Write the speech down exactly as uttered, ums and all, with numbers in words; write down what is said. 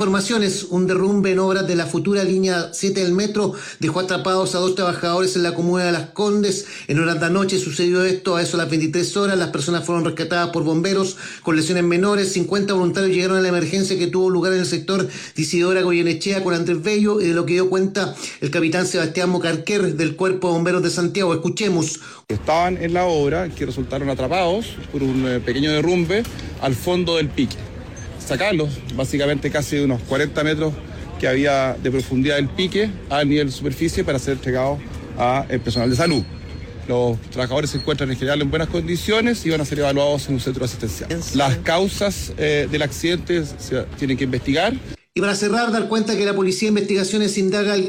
Informaciones, un derrumbe en obras de la futura línea siete del metro dejó atrapados a dos trabajadores en la comuna de Las Condes. En horas de la noche sucedió esto, a eso a las veintitrés horas. Las personas fueron rescatadas por bomberos con lesiones menores. cincuenta voluntarios llegaron a la emergencia que tuvo lugar en el sector de Isidora Goyenechea con Andrés Bello, y de lo que dio cuenta el capitán Sebastián Mocarquer del Cuerpo de Bomberos de Santiago. Escuchemos. Estaban en la obra que resultaron atrapados por un eh, pequeño derrumbe al fondo del pique. Sacarlos, básicamente casi unos cuarenta metros que había de profundidad del pique a nivel de superficie para ser entregados al personal de salud. Los trabajadores se encuentran en general en buenas condiciones y van a ser evaluados en un centro asistencial. Las causas eh, del accidente se tienen que investigar. Y para cerrar, dar cuenta que la Policía de Investigaciones indaga